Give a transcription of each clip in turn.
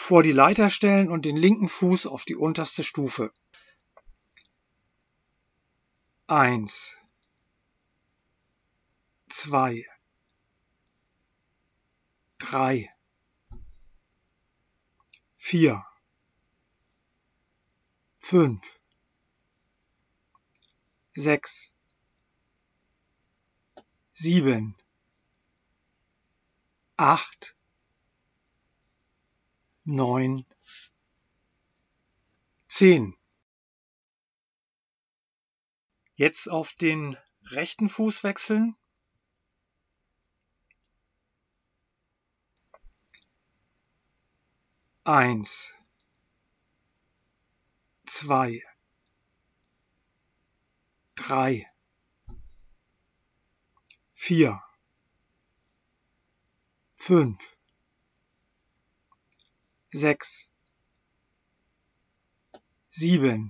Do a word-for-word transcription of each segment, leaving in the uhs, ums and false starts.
vor die Leiter stellen und den linken Fuß auf die unterste Stufe. Eins, zwei, drei, vier, fünf, sechs, sieben, acht, neun, zehn. Jetzt auf den rechten Fuß wechseln. Eins, zwei, drei, vier, fünf, sechs, sieben,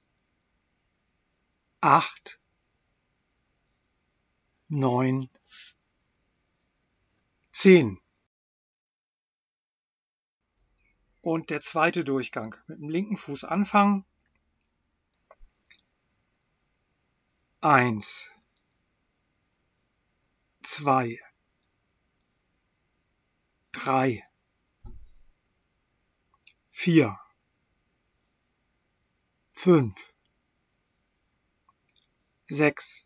acht, neun, zehn. Und der zweite Durchgang. Mit dem linken Fuß anfangen. Eins, zwei, drei, vier, fünf, sechs,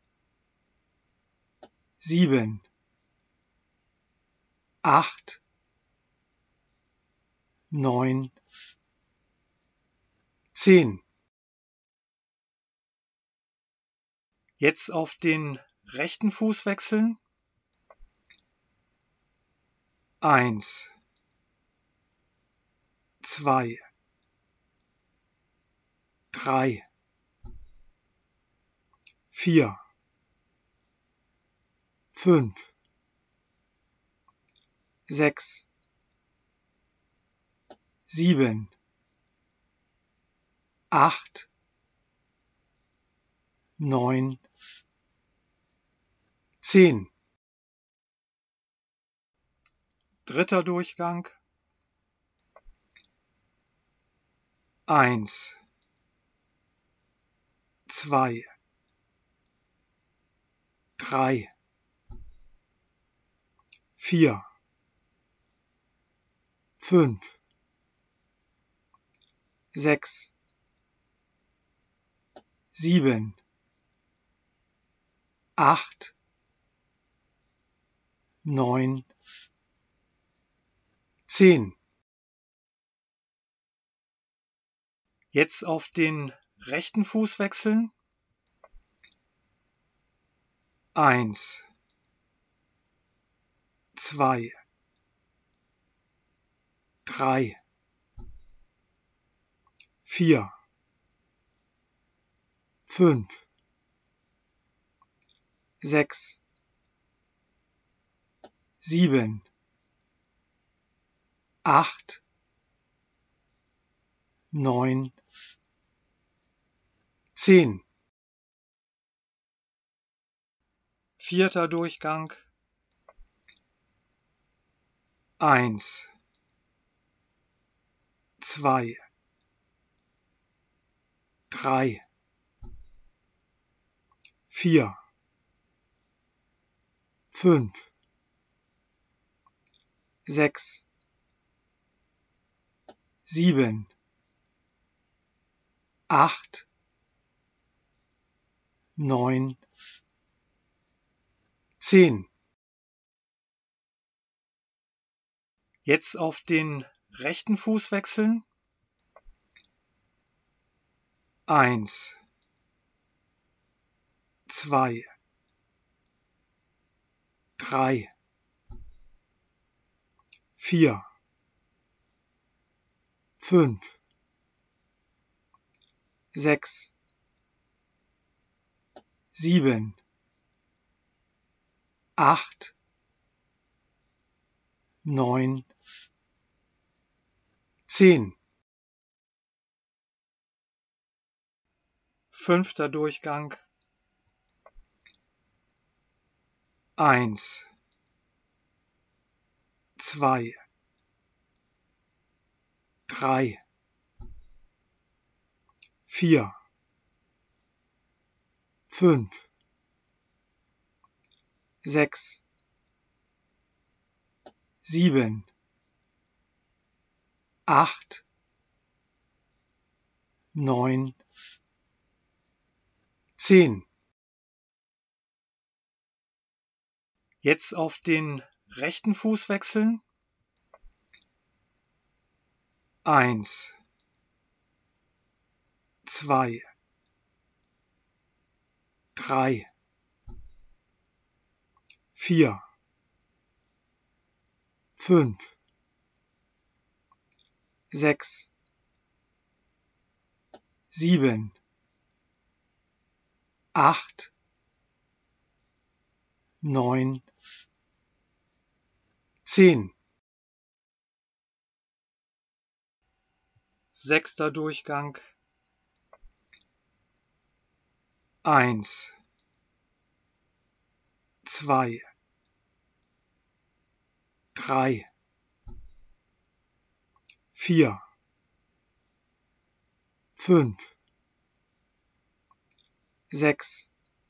sieben, acht, neun, zehn. Jetzt auf den rechten Fuß wechseln. Eins, zwei, drei, vier, fünf, sechs, sieben, acht, neun, zehn. Dritter Durchgang. Eins, zwei, drei, vier, fünf, sechs, sieben, acht, neun, zehn. Jetzt auf den rechten Fuß wechseln. Eins, zwei, drei, vier, fünf, sechs, sieben, acht, neun, zehn. Vierter Durchgang. Eins, zwei, drei, vier, fünf, sechs, sieben, acht, neun, zehn. Jetzt auf den rechten Fuß wechseln. Eins, zwei, drei, vier, fünf, sechs, sieben, acht, neun, zehn. Fünfter Durchgang. Eins, zwei, drei, vier, fünf, sechs, sieben, acht, neun, zehn. Jetzt auf den rechten Fuß wechseln. Eins, zwei, drei, vier, fünf, sechs, sieben, acht, neun, zehn. Sechster Durchgang. Eins, zwei, drei, vier, fünf, sechs,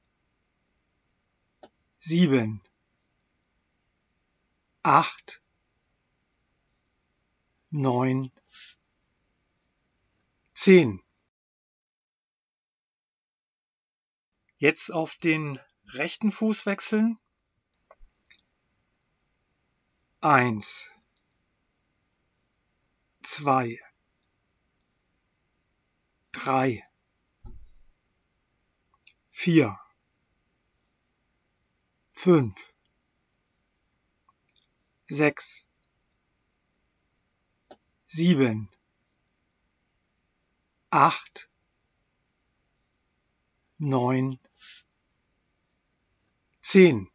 sieben, acht, neun, zehn. Jetzt auf den rechten Fuß wechseln. Eins, zwei, drei, vier, fünf, sechs, sieben, acht, neun, zehn.